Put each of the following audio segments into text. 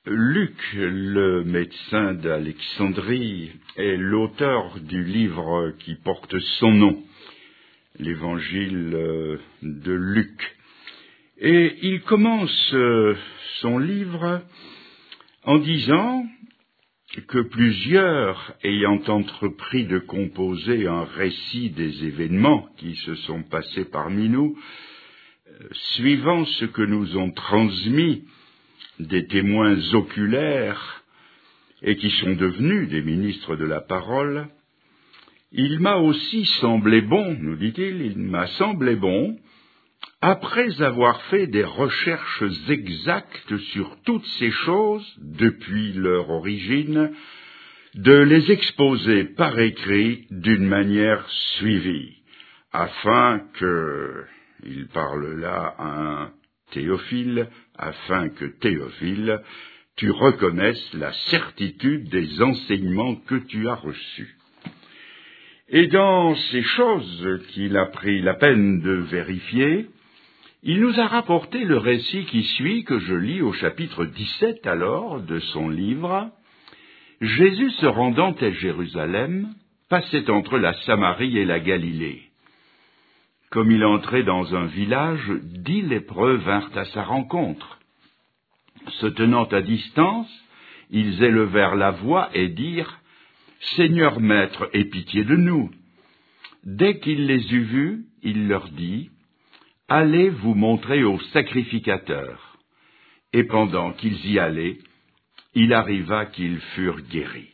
Luc, le médecin d'Alexandrie, est l'auteur du livre qui porte son nom, l'Évangile de Luc. Et il commence son livre en disant que plusieurs, ayant entrepris de composer un récit des événements qui se sont passés parmi nous, suivant ce que nous ont transmis des témoins oculaires et qui sont devenus des ministres de la parole, il m'a aussi semblé bon, nous dit-il, il m'a semblé bon, après avoir fait des recherches exactes sur toutes ces choses depuis leur origine, de les exposer par écrit d'une manière suivie, afin que, il parle là à un Théophile, afin que Théophile, tu reconnaisses la certitude des enseignements que tu as reçus. Et dans ces choses qu'il a pris la peine de vérifier, il nous a rapporté le récit qui suit, que je lis au chapitre 17 alors de son livre. Jésus se rendant à Jérusalem, passait entre la Samarie et la Galilée. Comme il entrait dans un village, 10 lépreux vinrent à sa rencontre. Se tenant à distance, ils élevèrent la voix et dirent « Seigneur Maître, aie pitié de nous !» Dès qu'il les eut vus, il leur dit « Allez vous montrer au sacrificateur. » Et pendant qu'ils y allaient, il arriva qu'ils furent guéris.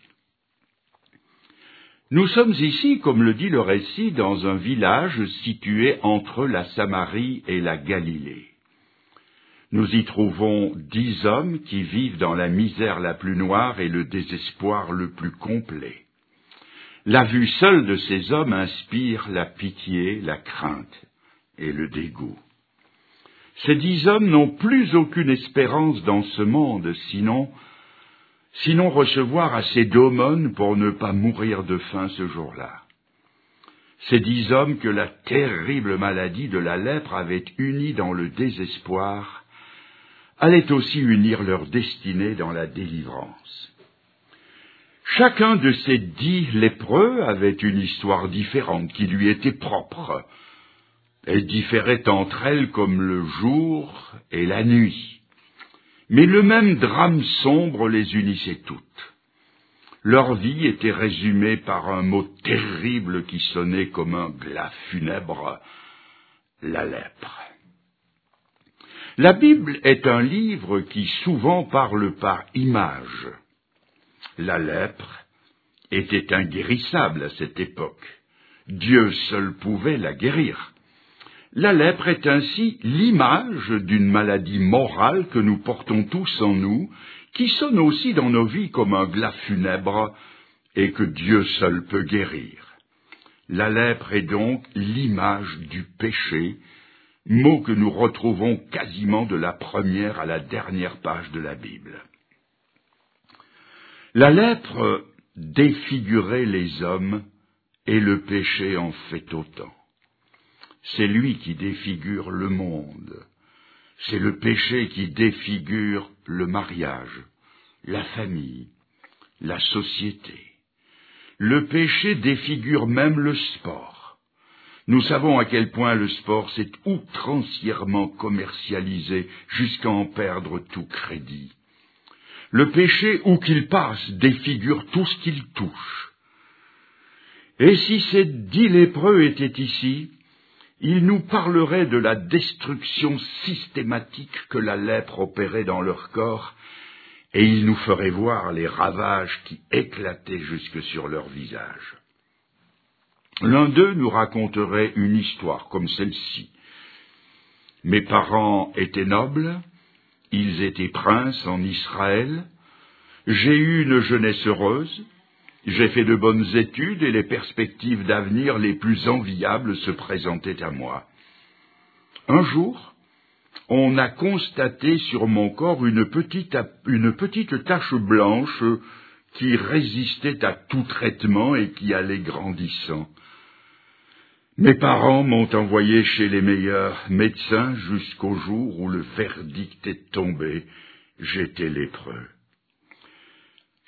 Nous sommes ici, comme le dit le récit, dans un village situé entre la Samarie et la Galilée. Nous y trouvons 10 hommes qui vivent dans la misère la plus noire et le désespoir le plus complet. La vue seule de ces hommes inspire la pitié, la crainte et le dégoût. Ces 10 hommes n'ont plus aucune espérance dans ce monde, sinon recevoir assez d'aumônes pour ne pas mourir de faim ce jour-là. Ces 10 hommes que la terrible maladie de la lèpre avait unis dans le désespoir, allaient aussi unir leur destinée dans la délivrance. Chacun de ces 10 lépreux avait une histoire différente qui lui était propre. Elles différaient entre elles comme le jour et la nuit. Mais le même drame sombre les unissait toutes. Leur vie était résumée par un mot terrible qui sonnait comme un glas funèbre, la lèpre. La Bible est un livre qui souvent parle par images. La lèpre était inguérissable à cette époque. Dieu seul pouvait la guérir. La lèpre est ainsi l'image d'une maladie morale que nous portons tous en nous, qui sonne aussi dans nos vies comme un glas funèbre et que Dieu seul peut guérir. La lèpre est donc l'image du péché, mot que nous retrouvons quasiment de la première à la dernière page de la Bible. La lèpre défigurait les hommes et le péché en fait autant. C'est lui qui défigure le monde. C'est le péché qui défigure le mariage, la famille, la société. Le péché défigure même le sport. Nous savons à quel point le sport s'est outrancièrement commercialisé jusqu'à en perdre tout crédit. Le péché, où qu'il passe, défigure tout ce qu'il touche. Et si ces 10 lépreux étaient ici, ils nous parleraient de la destruction systématique que la lèpre opérait dans leur corps, et ils nous feraient voir les ravages qui éclataient jusque sur leur visage. L'un d'eux nous raconterait une histoire comme celle-ci. Mes parents étaient nobles, ils étaient princes en Israël, j'ai eu une jeunesse heureuse, j'ai fait de bonnes études et les perspectives d'avenir les plus enviables se présentaient à moi. Un jour, on a constaté sur mon corps une petite tache blanche qui résistait à tout traitement et qui allait grandissant. Mes parents m'ont envoyé chez les meilleurs médecins jusqu'au jour où le verdict est tombé. J'étais lépreux.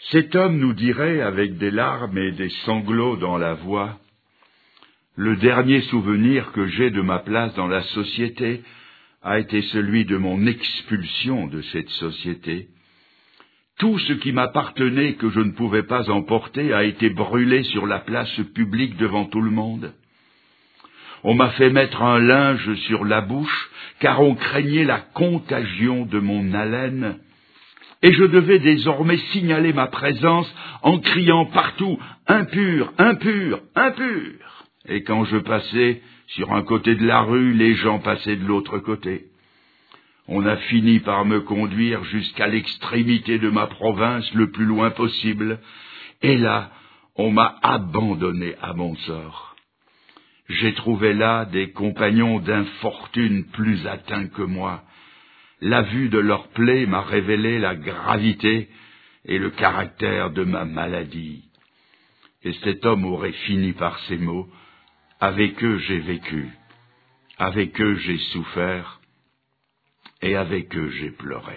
Cet homme nous dirait, avec des larmes et des sanglots dans la voix, « Le dernier souvenir que j'ai de ma place dans la société a été celui de mon expulsion de cette société. Tout ce qui m'appartenait que je ne pouvais pas emporter a été brûlé sur la place publique devant tout le monde. On m'a fait mettre un linge sur la bouche, car on craignait la contagion de mon haleine, et je devais désormais signaler ma présence en criant partout « Impur, impur, impur !» Et quand je passais sur un côté de la rue, les gens passaient de l'autre côté. On a fini par me conduire jusqu'à l'extrémité de ma province le plus loin possible, et là, on m'a abandonné à mon sort. J'ai trouvé là des compagnons d'infortune plus atteints que moi. La vue de leurs plaies m'a révélé la gravité et le caractère de ma maladie. Et cet homme aurait fini par ces mots. Avec eux j'ai vécu, avec eux j'ai souffert, et avec eux j'ai pleuré.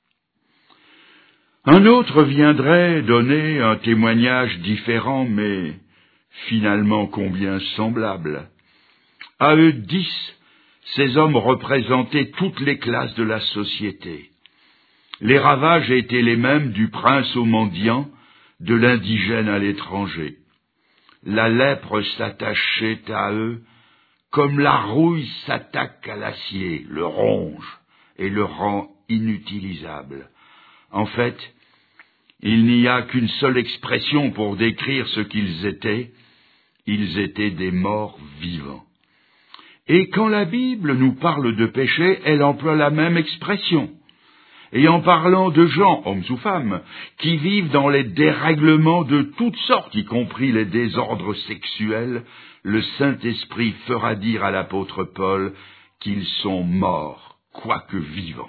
Un autre viendrait donner un témoignage différent, mais finalement combien semblable. À eux 10, ces hommes représentaient toutes les classes de la société. Les ravages étaient les mêmes du prince au mendiant, de l'indigène à l'étranger. La lèpre s'attachait à eux comme la rouille s'attaque à l'acier, le ronge et le rend inutilisable. En fait, il n'y a qu'une seule expression pour décrire ce qu'ils étaient des morts vivants. Et quand la Bible nous parle de péché, elle emploie la même expression. Et en parlant de gens, hommes ou femmes, qui vivent dans les dérèglements de toutes sortes, y compris les désordres sexuels, le Saint-Esprit fera dire à l'apôtre Paul qu'ils sont morts, quoique vivants.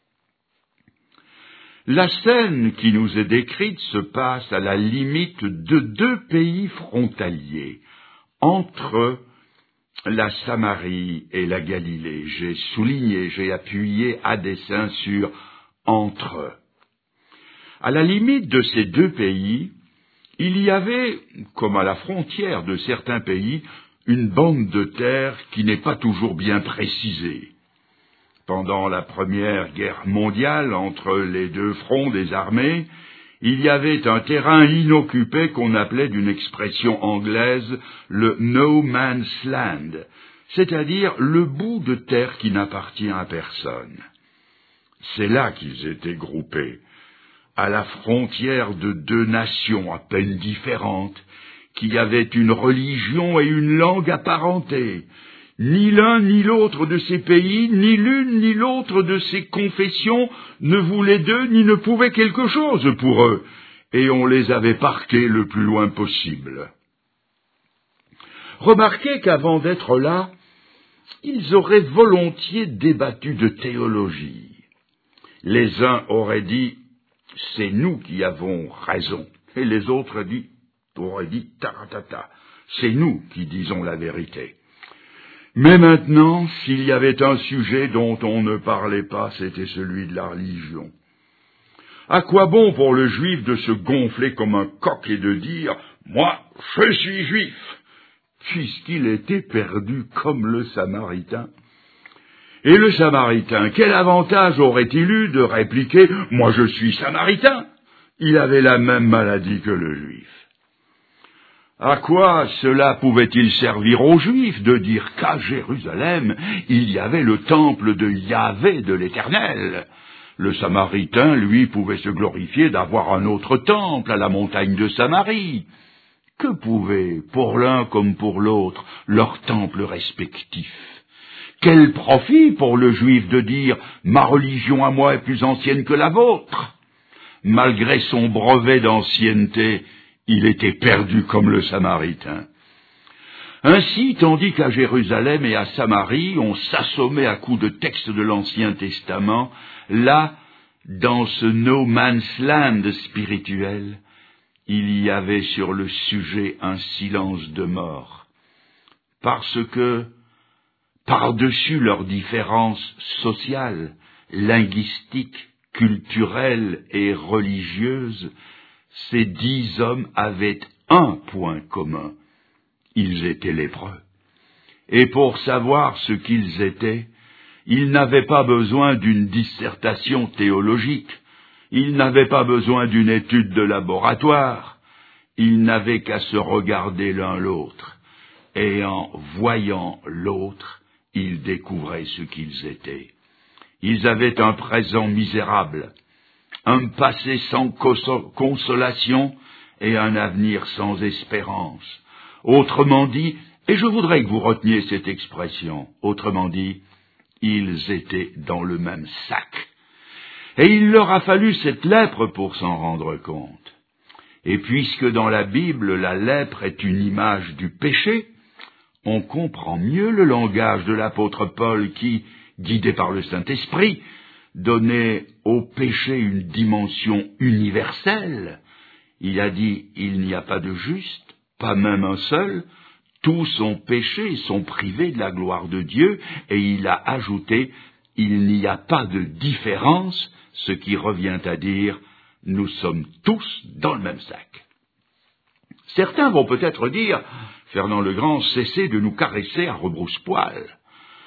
La scène qui nous est décrite se passe à la limite de 2 pays frontaliers, entre la Samarie et la Galilée. J'ai appuyé à dessein sur entre eux. À la limite de ces 2 pays, il y avait, comme à la frontière de certains pays, une bande de terre qui n'est pas toujours bien précisée. Pendant la Première Guerre mondiale, entre les 2 fronts des armées, il y avait un terrain inoccupé qu'on appelait d'une expression anglaise le No Man's Land, c'est-à-dire le bout de terre qui n'appartient à personne. C'est là qu'ils étaient groupés, à la frontière de 2 nations à peine différentes, qui avaient une religion et une langue apparentées. Ni l'un ni l'autre de ces pays, ni l'une ni l'autre de ces confessions ne voulaient d'eux ni ne pouvaient quelque chose pour eux, et on les avait parqués le plus loin possible. Remarquez qu'avant d'être là, ils auraient volontiers débattu de théologie. Les uns auraient dit « c'est nous qui avons raison », et les autres auraient dit « taratata, c'est nous qui disons la vérité ». Mais maintenant, s'il y avait un sujet dont on ne parlait pas, c'était celui de la religion. À quoi bon pour le juif de se gonfler comme un coq et de dire « moi, je suis juif », puisqu'il était perdu comme le Samaritain. Et le Samaritain, quel avantage aurait-il eu de répliquer « moi je suis Samaritain ». Il avait la même maladie que le Juif. À quoi cela pouvait-il servir aux Juifs de dire qu'à Jérusalem, il y avait le temple de Yahvé de l'Éternel? Le Samaritain, lui, pouvait se glorifier d'avoir un autre temple à la montagne de Samarie. Que pouvait, pour l'un comme pour l'autre, leur temple respectif? Quel profit pour le Juif de dire « ma religion à moi est plus ancienne que la vôtre ». Malgré son brevet d'ancienneté, il était perdu comme le Samaritain. Ainsi, tandis qu'à Jérusalem et à Samarie, on s'assommait à coups de textes de l'Ancien Testament, là, dans ce no man's land spirituel, il y avait sur le sujet un silence de mort, parce que, par-dessus leurs différences sociales, linguistiques, culturelles et religieuses, ces 10 hommes avaient un point commun. Ils étaient lépreux. Et pour savoir ce qu'ils étaient, ils n'avaient pas besoin d'une dissertation théologique. Ils n'avaient pas besoin d'une étude de laboratoire. Ils n'avaient qu'à se regarder l'un l'autre. Et en voyant l'autre, ils découvraient ce qu'ils étaient. Ils avaient un présent misérable, un passé sans consolation et un avenir sans espérance. Autrement dit, et je voudrais que vous reteniez cette expression, autrement dit, ils étaient dans le même sac. Et il leur a fallu cette lèpre pour s'en rendre compte. Et puisque dans la Bible, la lèpre est une image du péché, on comprend mieux le langage de l'apôtre Paul qui, guidé par le Saint-Esprit, donnait au péché une dimension universelle. Il a dit, il n'y a pas de juste, pas même un seul, tous ont péché et sont privés de la gloire de Dieu, et il a ajouté, il n'y a pas de différence, ce qui revient à dire, nous sommes tous dans le même sac. Certains vont peut-être dire, Fernand le Grand, cessez de nous caresser à rebrousse-poil.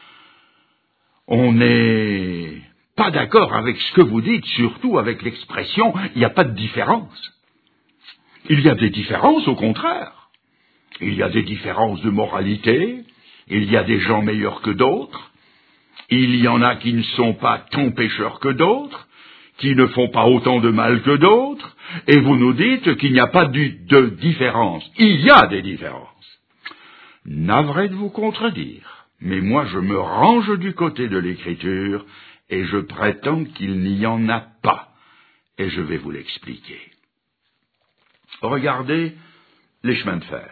On n'est pas d'accord avec ce que vous dites, surtout avec l'expression « il n'y a pas de différence ». Il y a des différences, au contraire. Il y a des différences de moralité, il y a des gens meilleurs que d'autres, il y en a qui ne sont pas tant pécheurs que d'autres, qui ne font pas autant de mal que d'autres, et vous nous dites qu'il n'y a pas de différence. Il y a des différences. Navré de vous contredire, mais moi je me range du côté de l'Écriture, et je prétends qu'il n'y en a pas, et je vais vous l'expliquer. Regardez les chemins de fer.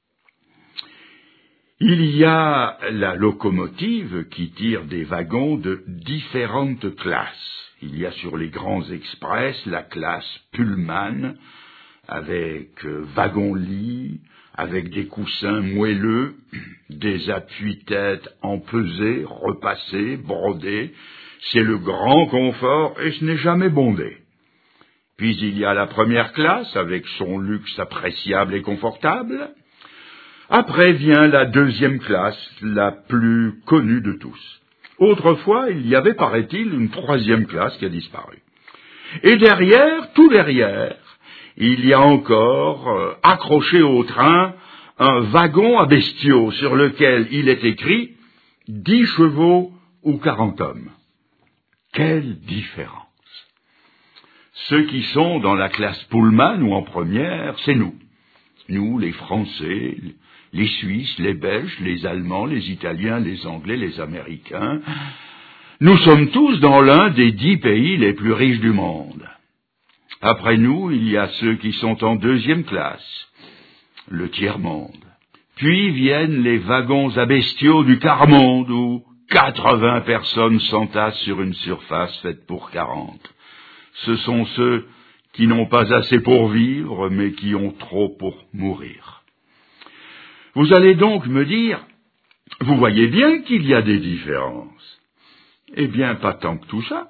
Il y a la locomotive qui tire des wagons de différentes classes. Il y a sur les grands express la classe Pullman, avec wagon-lit, avec des coussins moelleux, des appuis-têtes empesés, repassés, brodés. C'est le grand confort et ce n'est jamais bondé. Puis il y a la première classe, avec son luxe appréciable et confortable. Après vient la deuxième classe, la plus connue de tous. Autrefois, il y avait, paraît-il, une troisième classe qui a disparu. Et derrière, tout derrière, il y a encore, accroché au train, un wagon à bestiaux sur lequel il est écrit 10 chevaux ou 40 hommes. Quelle différence! Ceux qui sont dans la classe Pullman ou en première, c'est nous. Nous, les Français, les Suisses, les Belges, les Allemands, les Italiens, les Anglais, les Américains. Nous sommes tous dans l'un des 10 pays les plus riches du monde. Après nous, il y a ceux qui sont en deuxième classe, le tiers-monde. Puis viennent les wagons à bestiaux du quart-monde, où 80 personnes s'entassent sur une surface faite pour 40. Ce sont ceux qui n'ont pas assez pour vivre, mais qui ont trop pour mourir. Vous allez donc me dire, vous voyez bien qu'il y a des différences. Eh bien, pas tant que tout ça,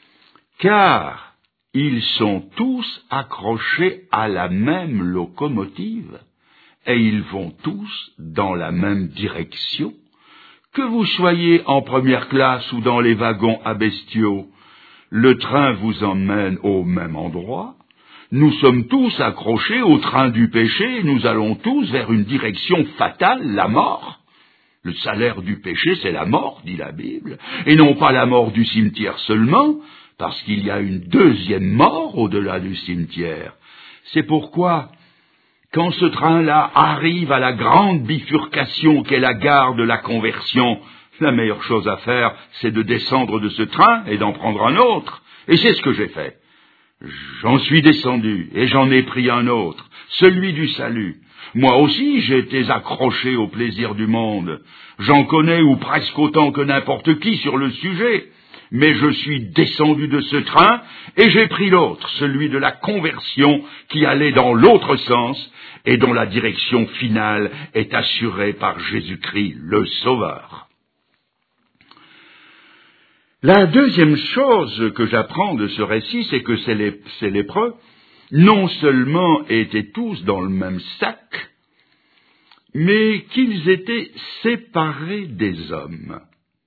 car ils sont tous accrochés à la même locomotive, et ils vont tous dans la même direction. Que vous soyez en première classe ou dans les wagons à bestiaux, le train vous emmène au même endroit. Nous sommes tous accrochés au train du péché et nous allons tous vers une direction fatale, la mort. Le salaire du péché, c'est la mort, dit la Bible, et non pas la mort du cimetière seulement, parce qu'il y a une deuxième mort au-delà du cimetière. C'est pourquoi, quand ce train-là arrive à la grande bifurcation qu'est la gare de la conversion, la meilleure chose à faire, c'est de descendre de ce train et d'en prendre un autre. Et c'est ce que j'ai fait. J'en suis descendu et j'en ai pris un autre, celui du salut. Moi aussi, j'ai été accroché au plaisir du monde. J'en connais ou presque autant que n'importe qui sur le sujet. Mais je suis descendu de ce train et j'ai pris l'autre, celui de la conversion qui allait dans l'autre sens et dont la direction finale est assurée par Jésus-Christ, le Sauveur. La deuxième chose que j'apprends de ce récit, c'est que ces lépreux non seulement étaient tous dans le même sac, mais qu'ils étaient séparés des hommes.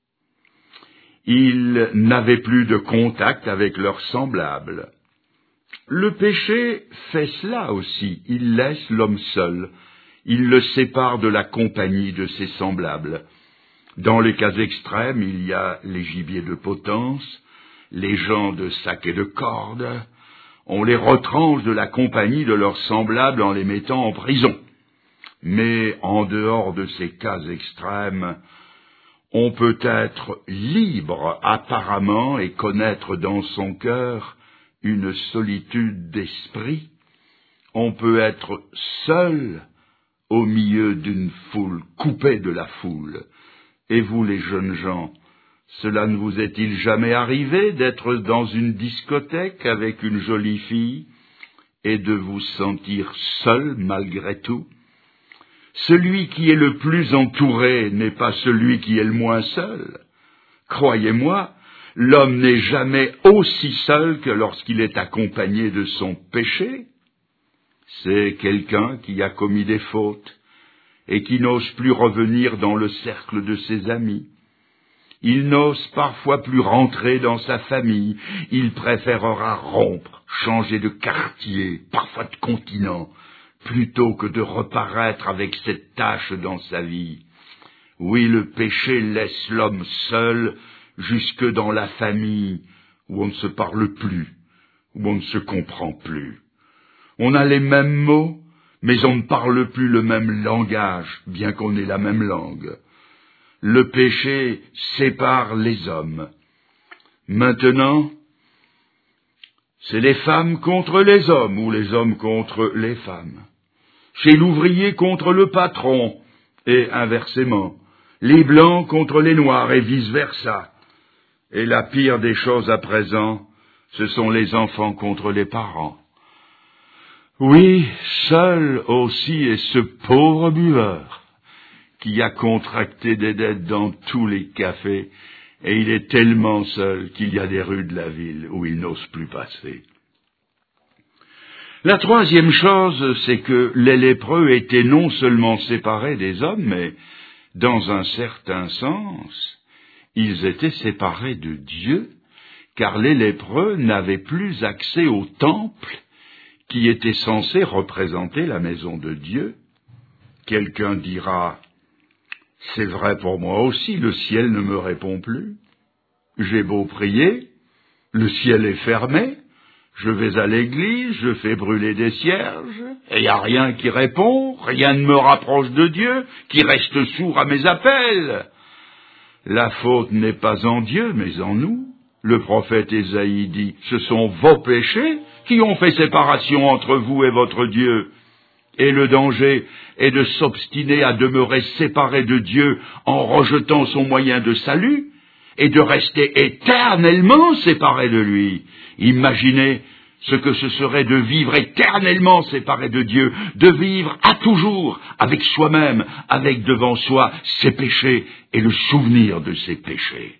Ils n'avaient plus de contact avec leurs semblables. Le péché fait cela aussi, il laisse l'homme seul, il le sépare de la compagnie de ses semblables. Dans les cas extrêmes, il y a les gibiers de potence, les gens de sac et de corde. On les retranche de la compagnie de leurs semblables en les mettant en prison. Mais en dehors de ces cas extrêmes, on peut être libre apparemment et connaître dans son cœur une solitude d'esprit. On peut être seul au milieu d'une foule, coupé de la foule. Et vous, les jeunes gens, cela ne vous est-il jamais arrivé d'être dans une discothèque avec une jolie fille et de vous sentir seul malgré tout? Celui qui est le plus entouré n'est pas celui qui est le moins seul. Croyez-moi, l'homme n'est jamais aussi seul que lorsqu'il est accompagné de son péché. C'est quelqu'un qui a commis des fautes et qui n'ose plus revenir dans le cercle de ses amis. Il n'ose parfois plus rentrer dans sa famille. Il préférera rompre, changer de quartier, parfois de continent, plutôt que de reparaître avec cette tâche dans sa vie. Oui, le péché laisse l'homme seul jusque dans la famille, où on ne se parle plus, où on ne se comprend plus. On a les mêmes mots, mais on ne parle plus le même langage, bien qu'on ait la même langue. Le péché sépare les hommes. Maintenant, c'est les femmes contre les hommes, ou les hommes contre les femmes. C'est l'ouvrier contre le patron, et inversement. Les blancs contre les noirs, et vice-versa. Et la pire des choses à présent, ce sont les enfants contre les parents. Oui, seul aussi est ce pauvre buveur qui a contracté des dettes dans tous les cafés, et il est tellement seul qu'il y a des rues de la ville où il n'ose plus passer. La troisième chose, c'est que les lépreux étaient non seulement séparés des hommes, mais, dans un certain sens, ils étaient séparés de Dieu, car les lépreux n'avaient plus accès au temple qui était censé représenter la maison de Dieu. Quelqu'un dira, « C'est vrai pour moi aussi, le ciel ne me répond plus. J'ai beau prier, le ciel est fermé, je vais à l'église, je fais brûler des cierges, et il n'y a rien qui répond, rien ne me rapproche de Dieu, qui reste sourd à mes appels. La faute n'est pas en Dieu, mais en nous. Le prophète Ésaïe dit, « Ce sont vos péchés qui ont fait séparation entre vous et votre Dieu. » Et le danger est de s'obstiner à demeurer séparé de Dieu en rejetant son moyen de salut et de rester éternellement séparé de lui. Imaginez ce que ce serait de vivre éternellement séparé de Dieu, de vivre à toujours avec soi-même, avec devant soi ses péchés et le souvenir de ses péchés.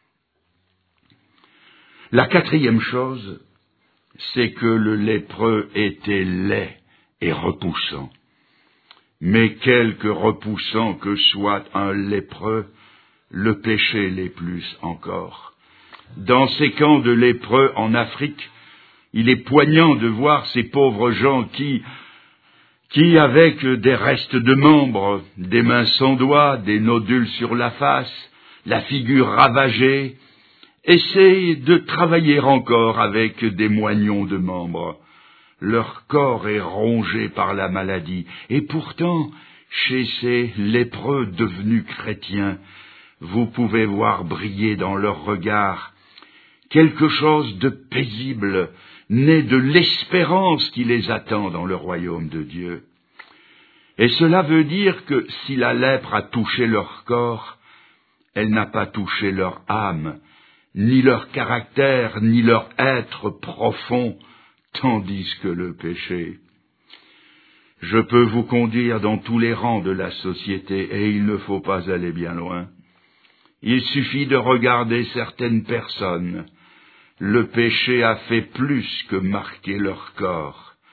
La quatrième chose, c'est que le lépreux était laid et repoussant. Mais quelque repoussant que soit un lépreux, le péché l'est plus encore. Dans ces camps de lépreux en Afrique, il est poignant de voir ces pauvres gens qui avec des restes de membres, des mains sans doigts, des nodules sur la face, la figure ravagée, essaient de travailler encore avec des moignons de membres. Leur corps est rongé par la maladie, et pourtant, chez ces lépreux devenus chrétiens, vous pouvez voir briller dans leur regard quelque chose de paisible, né de l'espérance qui les attend dans le royaume de Dieu. Et cela veut dire que si la lèpre a touché leur corps, elle n'a pas touché leur âme, ni leur caractère, ni leur être profond, tandis que le péché. Je peux vous conduire dans tous les rangs de la société, et il ne faut pas aller bien loin. Il suffit de regarder certaines personnes. Le péché a fait plus que marquer leur corps.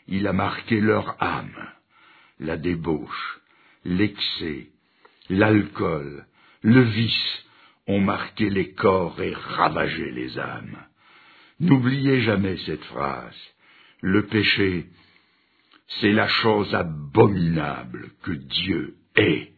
il a marqué leur âme. La débauche, l'excès, l'alcool, le vice ont marqué les corps et ravagé les âmes. N'oubliez jamais cette phrase. Le péché, c'est la chose abominable que Dieu hait.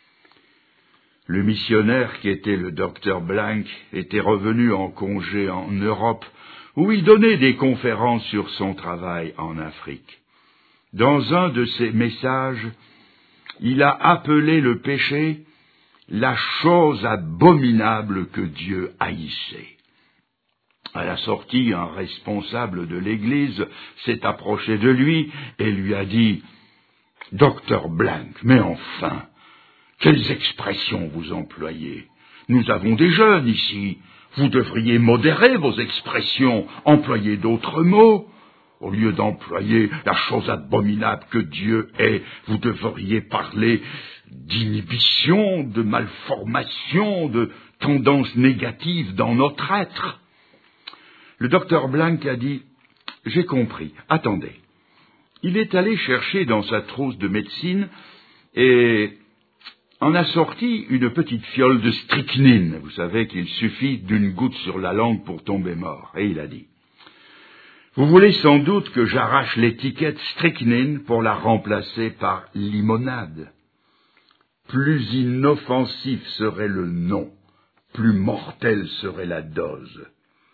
Le missionnaire qui était le docteur Blank était revenu en congé en Europe, où il donnait des conférences sur son travail en Afrique. Dans un de ses messages, il a appelé le péché la chose abominable que Dieu haïssait. À la sortie, un responsable de l'Église s'est approché de lui et lui a dit « Docteur Blank, mais enfin, quelles expressions vous employez? Nous avons des jeunes ici. Vous devriez modérer vos expressions, employer d'autres mots. Au lieu d'employer la chose abominable que Dieu hait, vous devriez parler d'inhibition, de malformation, de tendances négatives dans notre être. » Le docteur Blank a dit « J'ai compris, attendez. » Il est allé chercher dans sa trousse de médecine et en a sorti une petite fiole de strychnine. Vous savez qu'il suffit d'une goutte sur la langue pour tomber mort. Et il a dit « Vous voulez sans doute que j'arrache l'étiquette strychnine pour la remplacer par limonade. Plus inoffensif serait le nom, plus mortelle serait la dose.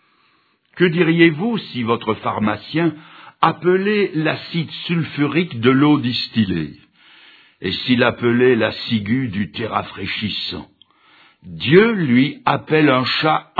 Que diriez-vous si votre pharmacien appelait l'acide sulfurique de l'eau distillée, et s'il appelait la ciguë du thé rafraîchissant? Dieu, lui, appelle un chat,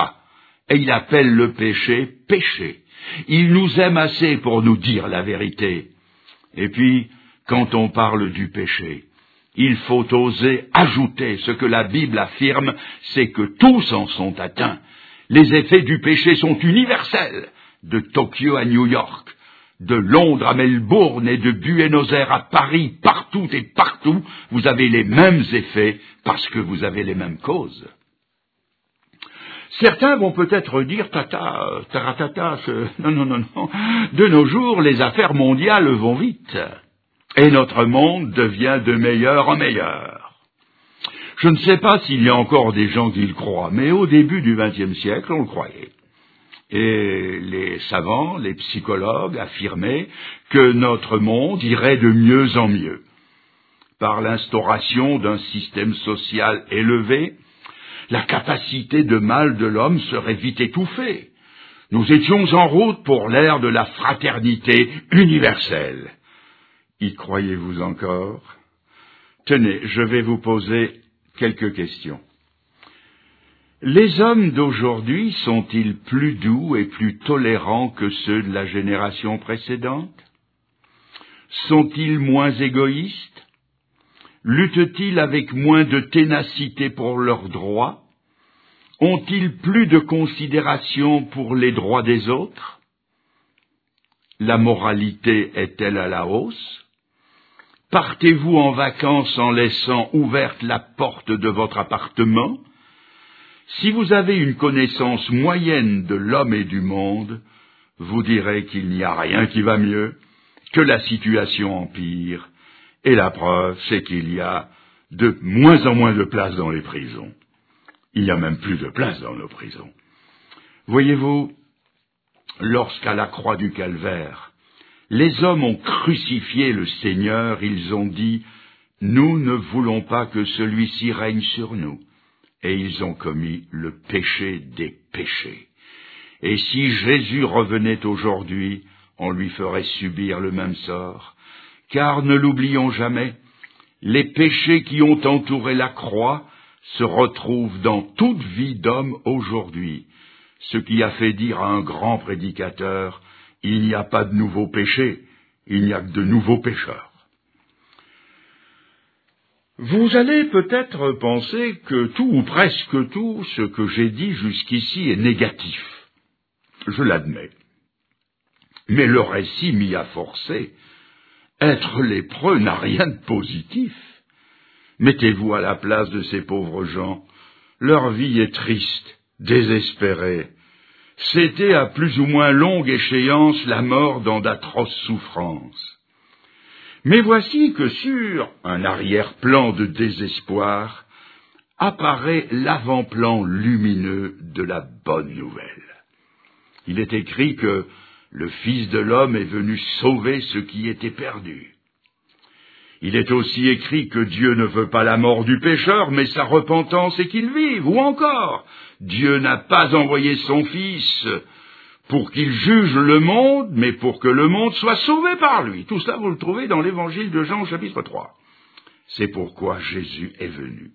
et il appelle le péché, péché. Il nous aime assez pour nous dire la vérité. Et puis, quand on parle du péché, il faut oser ajouter ce que la Bible affirme, c'est que tous en sont atteints. Les effets du péché sont universels, de Tokyo à New York, de Londres à Melbourne et de Buenos Aires à Paris, partout et partout, vous avez les mêmes effets parce que vous avez les mêmes causes. Certains vont peut-être dire, non, de nos jours, les affaires mondiales vont vite, et notre monde devient de meilleur en meilleur. Je ne sais pas s'il y a encore des gens qui le croient, mais au début du XXe siècle, on le croyait. Et les savants, les psychologues affirmaient que notre monde irait de mieux en mieux. Par l'instauration d'un système social élevé, la capacité de mal de l'homme serait vite étouffée. Nous étions en route pour l'ère de la fraternité universelle. Y croyez-vous encore? Tenez, je vais vous poser quelques questions. Les hommes d'aujourd'hui sont-ils plus doux et plus tolérants que ceux de la génération précédente? Sont-ils moins égoïstes? Luttent-ils avec moins de ténacité pour leurs droits? Ont-ils plus de considération pour les droits des autres? La moralité est-elle à la hausse? Partez-vous en vacances en laissant ouverte la porte de votre appartement? Si vous avez une connaissance moyenne de l'homme et du monde, vous direz qu'il n'y a rien qui va mieux, que la situation empire, et la preuve, c'est qu'il y a de moins en moins de place dans les prisons. Il n'y a même plus de place dans nos prisons. Voyez-vous, lorsqu'à la croix du Calvaire, les hommes ont crucifié le Seigneur, ils ont dit « Nous ne voulons pas que celui-ci règne sur nous ». Et ils ont commis le péché des péchés. Et si Jésus revenait aujourd'hui, on lui ferait subir le même sort. Car ne l'oublions jamais, les péchés qui ont entouré la croix se retrouvent dans toute vie d'homme aujourd'hui. Ce qui a fait dire à un grand prédicateur, il n'y a pas de nouveaux péchés, il n'y a que de nouveaux pécheurs. Vous allez peut-être penser que tout ou presque tout ce que j'ai dit jusqu'ici est négatif. Je l'admets. Mais le récit m'y a forcé. Être lépreux n'a rien de positif. Mettez-vous à la place de ces pauvres gens. Leur vie est triste, désespérée. C'était à plus ou moins longue échéance la mort dans d'atroces souffrances. Mais voici que sur un arrière-plan de désespoir apparaît l'avant-plan lumineux de la bonne nouvelle. Il est écrit que le Fils de l'homme est venu sauver ce qui était perdu. Il est aussi écrit que Dieu ne veut pas la mort du pécheur, mais sa repentance et qu'il vive. Ou encore, Dieu n'a pas envoyé son Fils pour qu'il juge le monde, mais pour que le monde soit sauvé par lui. Tout cela, vous le trouvez dans l'évangile de Jean, chapitre 3. C'est pourquoi Jésus est venu.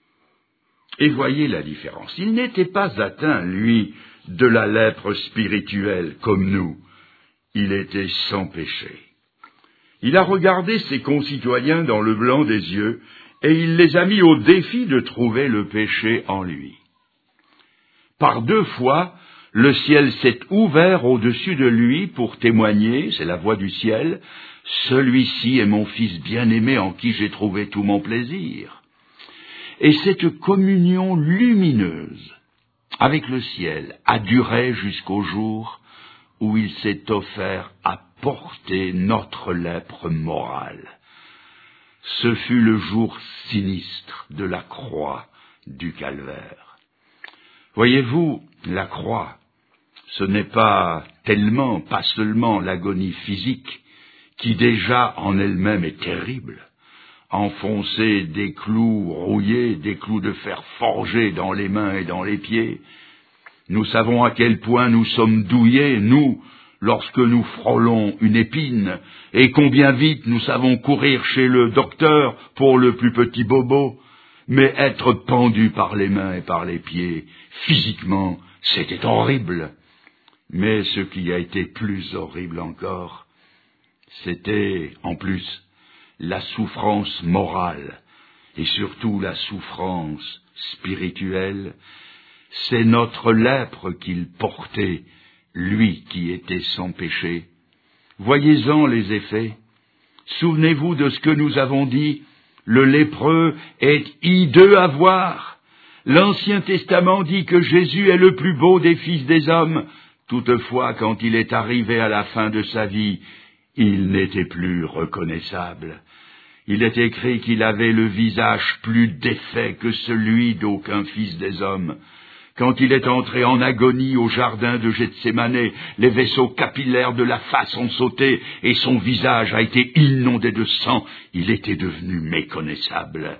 Et voyez la différence. Il n'était pas atteint, lui, de la lèpre spirituelle, comme nous. Il était sans péché. Il a regardé ses concitoyens dans le blanc des yeux, et il les a mis au défi de trouver le péché en lui. Par 2 fois, le ciel s'est ouvert au-dessus de lui pour témoigner, c'est la voix du ciel, « Celui-ci est mon Fils bien-aimé en qui j'ai trouvé tout mon plaisir. » Et cette communion lumineuse avec le ciel a duré jusqu'au jour où il s'est offert à porter notre lèpre morale. Ce fut le jour sinistre de la croix du calvaire. Voyez-vous, la croix, ce n'est pas seulement l'agonie physique, qui déjà en elle-même est terrible. Enfoncer des clous rouillés, des clous de fer forgés dans les mains et dans les pieds. Nous savons à quel point nous sommes douillés, nous, lorsque nous frôlons une épine, et combien vite nous savons courir chez le docteur pour le plus petit bobo. Mais être pendu par les mains et par les pieds, physiquement, c'était horrible. Mais ce qui a été plus horrible encore, c'était, en plus, la souffrance morale, et surtout la souffrance spirituelle. C'est notre lèpre qu'il portait, lui qui était sans péché. Voyez-en les effets. Souvenez-vous de ce que nous avons dit. Le lépreux est hideux à voir. L'Ancien Testament dit que Jésus est le plus beau des fils des hommes. Toutefois, quand il est arrivé à la fin de sa vie, il n'était plus reconnaissable. Il est écrit qu'il avait le visage plus défait que celui d'aucun fils des hommes. Quand il est entré en agonie au jardin de Gethsémanée, les vaisseaux capillaires de la face ont sauté et son visage a été inondé de sang. Il était devenu méconnaissable.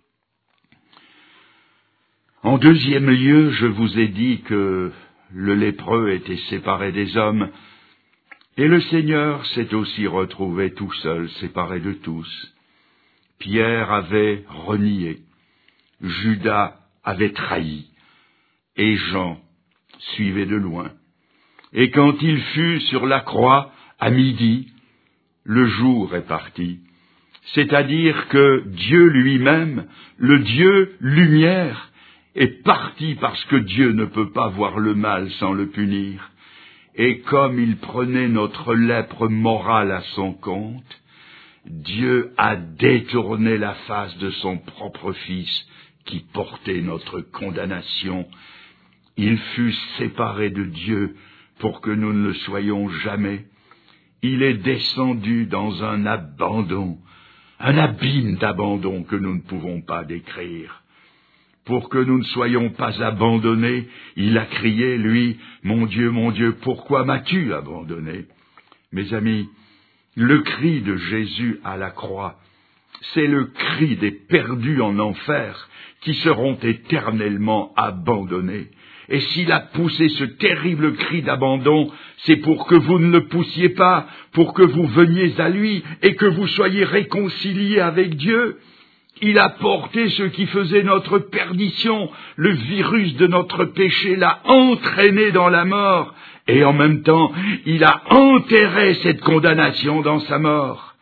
En deuxième lieu, je vous ai dit que le lépreux était séparé des hommes, et le Seigneur s'est aussi retrouvé tout seul, séparé de tous. Pierre avait renié, Judas avait trahi, et Jean suivait de loin. Et quand il fut sur la croix, à midi, le jour est parti. C'est-à-dire que Dieu lui-même, le Dieu lumière, est parti parce que Dieu ne peut pas voir le mal sans le punir. Et comme il prenait notre lèpre morale à son compte, Dieu a détourné la face de son propre Fils qui portait notre condamnation. Il fut séparé de Dieu pour que nous ne le soyons jamais. Il est descendu dans un abandon, un abîme d'abandon que nous ne pouvons pas décrire. Pour que nous ne soyons pas abandonnés, il a crié, lui, « Mon Dieu, pourquoi m'as-tu abandonné ?» Mes amis, le cri de Jésus à la croix, c'est le cri des perdus en enfer qui seront éternellement abandonnés. Et s'il a poussé ce terrible cri d'abandon, c'est pour que vous ne le poussiez pas, pour que vous veniez à lui et que vous soyez réconciliés avec Dieu. Il a porté ce qui faisait notre perdition, le virus de notre péché l'a entraîné dans la mort, et en même temps, il a enterré cette condamnation dans sa mort.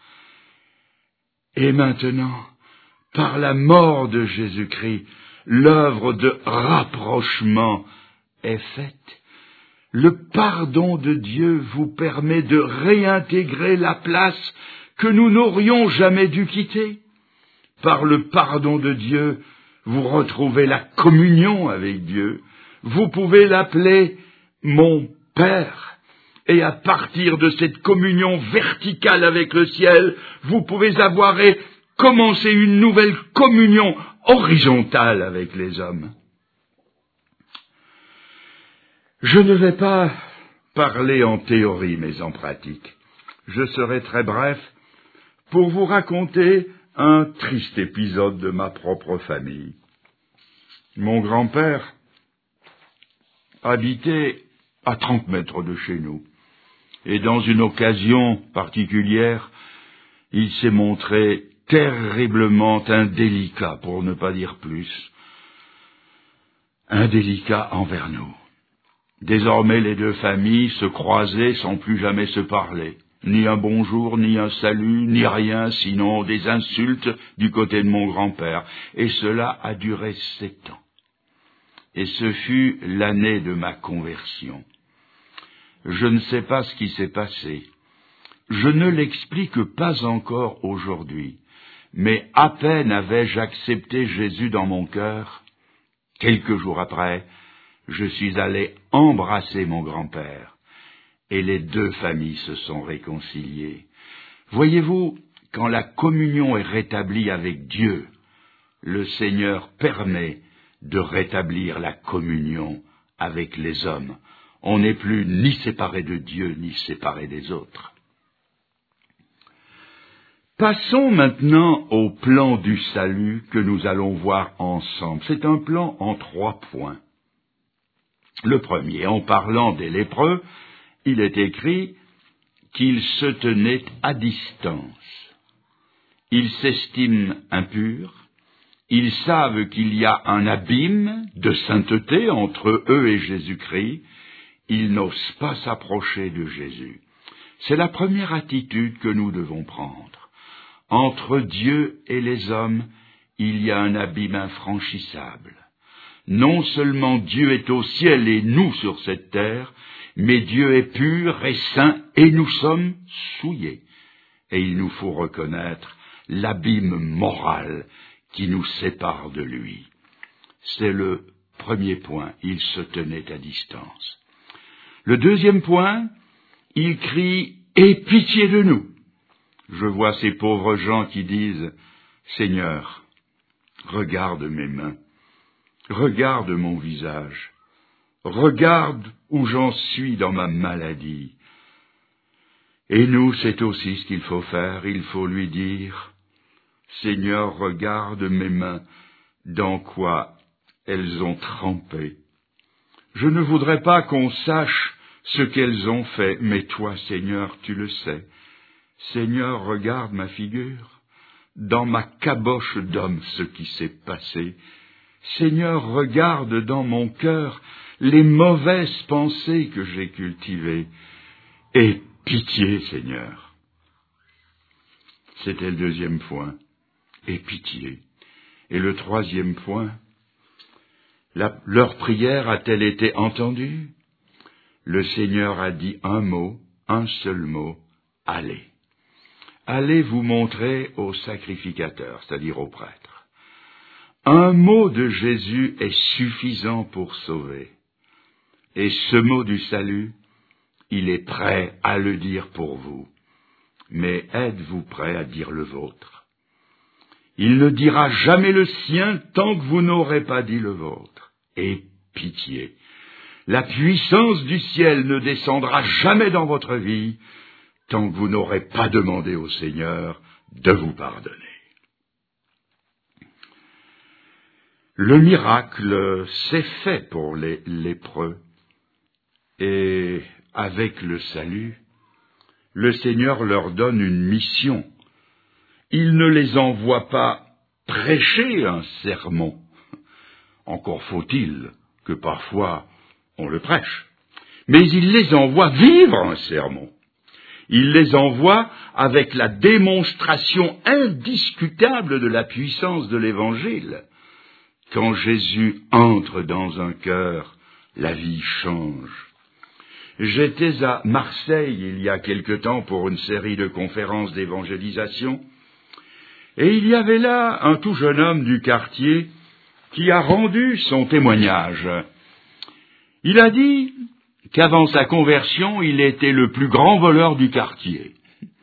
Et maintenant, par la mort de Jésus-Christ, l'œuvre de rapprochement est faite. Le pardon de Dieu vous permet de réintégrer la place que nous n'aurions jamais dû quitter. Par le pardon de Dieu, vous retrouvez la communion avec Dieu. Vous pouvez l'appeler mon Père. Et à partir de cette communion verticale avec le ciel, vous pouvez avoir et commencer une nouvelle communion horizontale avec les hommes. Je ne vais pas parler en théorie, mais en pratique. Je serai très bref pour vous raconter un triste épisode de ma propre famille. Mon grand-père habitait à 30 mètres de chez nous, et dans une occasion particulière, il s'est montré terriblement indélicat, pour ne pas dire plus, indélicat envers nous. Désormais, les deux familles se croisaient sans plus jamais se parler. Ni un bonjour, ni un salut, ni rien, sinon des insultes du côté de mon grand-père. Et cela a duré 7 ans. Et ce fut l'année de ma conversion. Je ne sais pas ce qui s'est passé. Je ne l'explique pas encore aujourd'hui. Mais à peine avais-je accepté Jésus dans mon cœur, quelques jours après, je suis allé embrasser mon grand-père, et les deux familles se sont réconciliées. Voyez-vous, quand la communion est rétablie avec Dieu, le Seigneur permet de rétablir la communion avec les hommes. On n'est plus ni séparé de Dieu, ni séparé des autres. Passons maintenant au plan du salut que nous allons voir ensemble. C'est un plan en 3 points. Le premier, en parlant des lépreux, il est écrit qu'ils se tenaient à distance. Ils s'estiment impurs, ils savent qu'il y a un abîme de sainteté entre eux et Jésus-Christ, ils n'osent pas s'approcher de Jésus. C'est la première attitude que nous devons prendre. Entre Dieu et les hommes, il y a un abîme infranchissable. Non seulement Dieu est au ciel et nous sur cette terre, mais Dieu est pur et saint et nous sommes souillés. Et il nous faut reconnaître l'abîme moral qui nous sépare de lui. C'est le premier point, il se tenait à distance. Le deuxième point, il crie « Aie pitié de nous ». Je vois ces pauvres gens qui disent « Seigneur, regarde mes mains, regarde mon visage, regarde où j'en suis dans ma maladie. » Et nous, c'est aussi ce qu'il faut faire, il faut lui dire « Seigneur, regarde mes mains, dans quoi elles ont trempé. Je ne voudrais pas qu'on sache ce qu'elles ont fait, mais toi, Seigneur, tu le sais. Seigneur, regarde ma figure, dans ma caboche d'homme ce qui s'est passé. Seigneur, regarde dans mon cœur les mauvaises pensées que j'ai cultivées. Aie pitié, Seigneur. » C'était le deuxième point. Aie pitié. Et le troisième point, leur prière a-t-elle été entendue? Le Seigneur a dit un mot, un seul mot, allez. Allez vous montrer au sacrificateur, c'est-à-dire au prêtre. Un mot de Jésus est suffisant pour sauver. Et ce mot du salut, il est prêt à le dire pour vous. Mais êtes-vous prêt à dire le vôtre? Il ne dira jamais le sien tant que vous n'aurez pas dit le vôtre. Et pitié. La puissance du ciel ne descendra jamais dans votre vie tant que vous n'aurez pas demandé au Seigneur de vous pardonner. Le miracle s'est fait pour les lépreux, et avec le salut, le Seigneur leur donne une mission. Il ne les envoie pas prêcher un sermon. Encore faut-il que parfois on le prêche. Mais il les envoie vivre un sermon. Il les envoie avec la démonstration indiscutable de la puissance de l'Évangile. Quand Jésus entre dans un cœur, la vie change. J'étais à Marseille il y a quelque temps pour une série de conférences d'évangélisation, et il y avait là un tout jeune homme du quartier qui a rendu son témoignage. Il a dit qu'avant sa conversion, il était le plus grand voleur du quartier.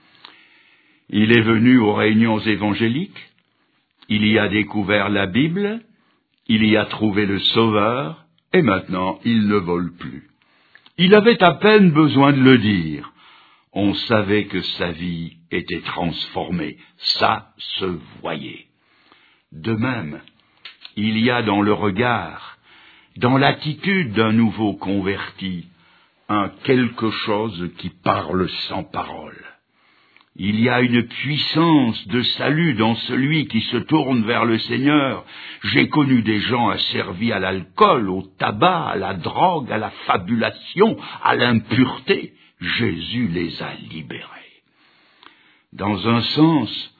Il est venu aux réunions évangéliques, il y a découvert la Bible, il y a trouvé le Sauveur, et maintenant il ne vole plus. Il avait à peine besoin de le dire. On savait que sa vie était transformée, ça se voyait. De même, il y a dans le regard, dans l'attitude d'un nouveau converti, un quelque chose qui parle sans parole. Il y a une puissance de salut dans celui qui se tourne vers le Seigneur. J'ai connu des gens asservis à l'alcool, au tabac, à la drogue, à la fabulation, à l'impureté. Jésus les a libérés. Dans un sens,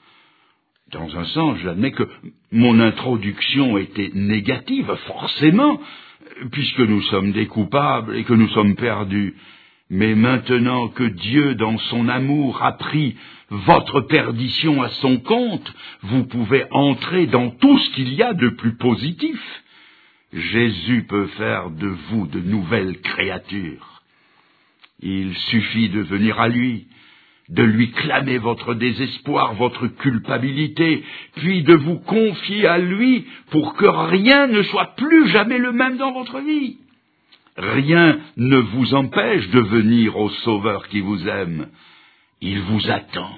j'admets que mon introduction était négative, forcément, puisque nous sommes des coupables et que nous sommes perdus. Mais maintenant que Dieu, dans son amour, a pris votre perdition à son compte, vous pouvez entrer dans tout ce qu'il y a de plus positif. Jésus peut faire de vous de nouvelles créatures. Il suffit de venir à lui, de lui clamer votre désespoir, votre culpabilité, puis de vous confier à lui pour que rien ne soit plus jamais le même dans votre vie. Rien ne vous empêche de venir au Sauveur qui vous aime. Il vous attend.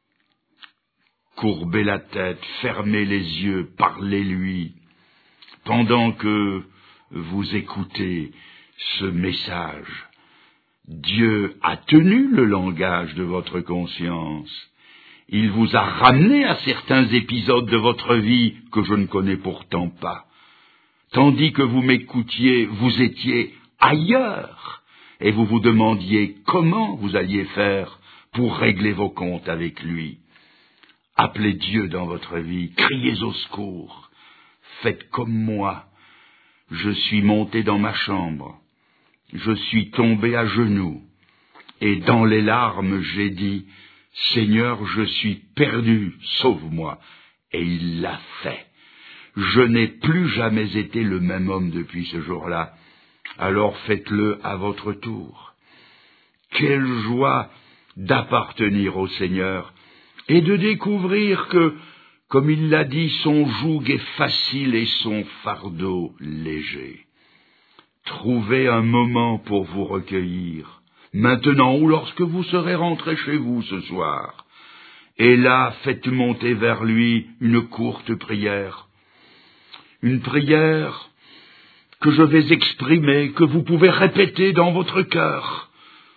Courbez la tête, fermez les yeux, parlez-lui. Pendant que vous écoutez ce message, Dieu a tenu le langage de votre conscience. Il vous a ramené à certains épisodes de votre vie que je ne connais pourtant pas. Tandis que vous m'écoutiez, vous étiez ailleurs, et vous vous demandiez comment vous alliez faire pour régler vos comptes avec lui. Appelez Dieu dans votre vie, criez au secours, faites comme moi. Je suis monté dans ma chambre, je suis tombé à genoux, et dans les larmes j'ai dit, Seigneur, je suis perdu, sauve-moi. Et il l'a fait. Je n'ai plus jamais été le même homme depuis ce jour-là. Alors faites-le à votre tour. Quelle joie d'appartenir au Seigneur et de découvrir que, comme il l'a dit, son joug est facile et son fardeau léger. Trouvez un moment pour vous recueillir, maintenant ou lorsque vous serez rentré chez vous ce soir. Et là, faites monter vers lui une courte prière. Une prière que je vais exprimer, que vous pouvez répéter dans votre cœur,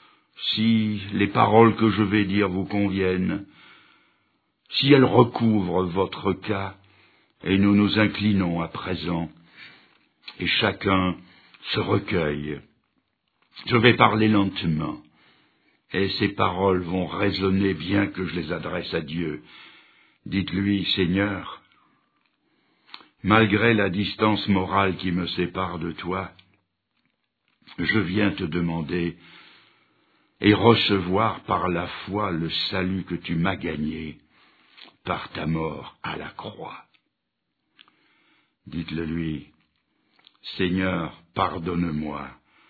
si les paroles que je vais dire vous conviennent, si elles recouvrent votre cas, et nous nous inclinons à présent, et chacun se recueille. Je vais parler lentement, et ces paroles vont résonner bien que je les adresse à Dieu. Dites-lui, Seigneur, malgré la distance morale qui me sépare de toi, je viens te demander et recevoir par la foi le salut que tu m'as gagné par ta mort à la croix. Dites-le lui, Seigneur, pardonne-moi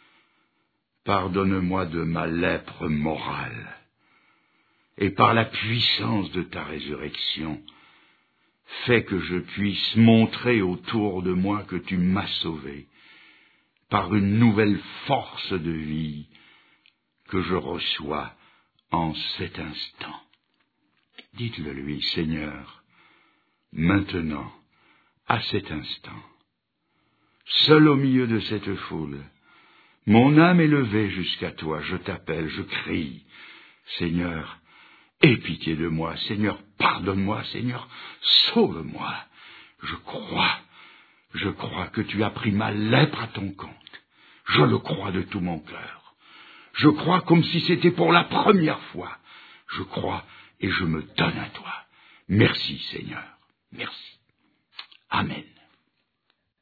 de ma lèpre morale, et par la puissance de ta résurrection, fais que je puisse montrer autour de moi que tu m'as sauvé par une nouvelle force de vie que je reçois en cet instant. Dites-le lui, Seigneur, maintenant, à cet instant, seul au milieu de cette foule, mon âme est levée jusqu'à toi, je t'appelle, je crie, Seigneur, aie pitié de moi, Seigneur, pardonne-moi, Seigneur, sauve-moi. Je crois que tu as pris ma lèpre à ton compte. Je le crois de tout mon cœur. Je crois comme si c'était pour la première fois. Je crois et je me donne à toi. Merci, Seigneur. Merci. Amen.